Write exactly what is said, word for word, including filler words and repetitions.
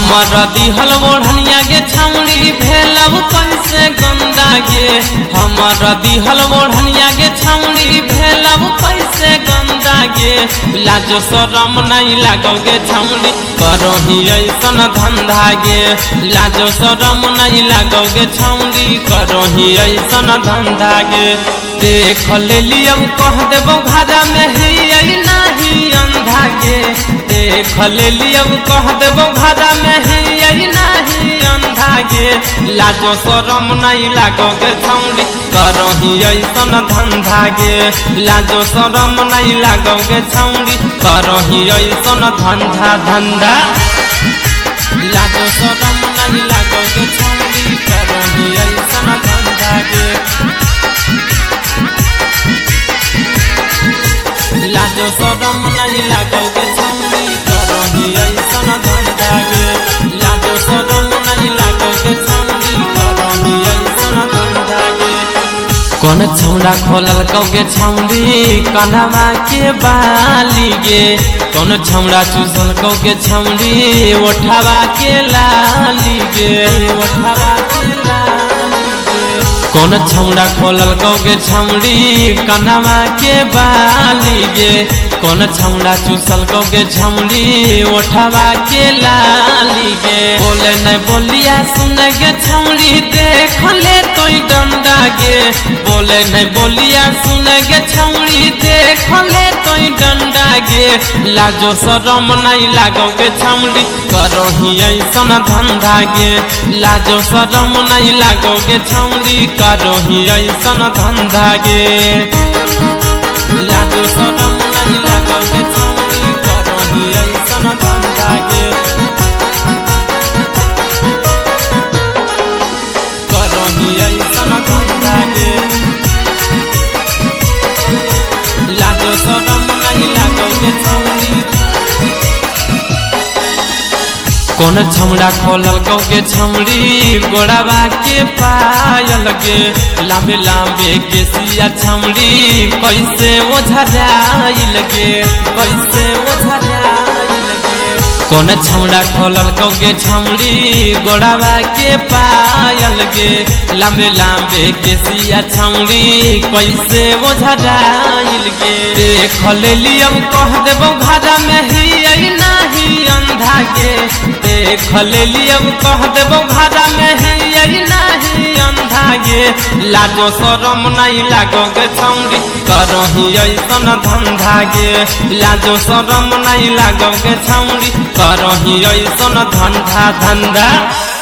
हमारा दिहल ओढ़निया गे छाउड़ी भेलब कैसे गंदा गे हमारा दिहल ओढ़निया गे छाउड़ी भेलब कैसे गंदा गे लाजो शरम नहीं लागोगे छाउड़ी करही ऐसन धंधा गे लाजो शरम नहीं लागोगे छाउड़ी करही ऐसन धंधा गे देख लेली अब कह देबो घाजा में ही नहीं अंधा गे देख लेली अब कह देबो घाजा में ही नहीं अंधा गे लाजो शरम नहीं लागोगे छाउड़ी करही ऐसन धंधा गे लाजो शरम नहीं लागोगे छाउड़ी करही ऐसन धंधा धंधा लाजो शरम नहीं लागोगे छाउड़ी करही ऐसन धंधा गे लाजो शरम नहीं लागोगे छाउड़ी करही ऐसन धंधा गे लाजो शरम नहीं लागोगे छाउड़ी करही ऐसन धंधा गे कौन छौड़ा खोलल कौगे छाउड़ी कन्हवा के बाली गे कौन छौड़ा चूसल कौगे छाउड़ी ओठवा के लाली गे ओठवा के लाली गे कौन छौड़ा खोलल कौगे छाउड़ी कन्हवा के बाली गे कौन छौड़ा चूसल कौगे छाउड़ी ओठवा के लाली गे बोले नहीं बोलिया सुन गे छाउड़ी देख ले तो डंडा गे बोले नहीं बोलिया सुन गे छाउड़ी देख ले तो डंडा गे लाजो शरम नहीं लागोगे छाउड़ी करही ऐसन धंधा गे लाजो शरम नहीं लागोगे छाउड़ी करही ऐसन धंधा गे लाजो शरम नहीं लागोगे छाउड़ी करही ऐसन धंधा गे करही ऐसन धंधा गे लाजो शरम नहीं लागोगे छाउड़ी कौन छौड़ा खोलल कौगे छाउड़ी गोड़ावा के पायल गे लांबे लांबे के सिया छाउड़ी कैसे ओझराइल गे कैसे ओझराइल गे कौन छौड़ा खोलल कौगे छाउड़ी गोड़ावा के पायल गे लांबे लांबे के सिया छाउड़ी कैसे ओझराइल गे देख लेली अब कह देबो घाजा में ही नहीं अंधा गे देख लेली अब कह देबो घाजा में ही नहीं अंधा गे लाजो शरम नहीं लागोगे छाउड़ी करही ऐसन धंधा गे लाजो शरम नहीं लागोगे छाउड़ी करही ऐसन धंधा धंधा।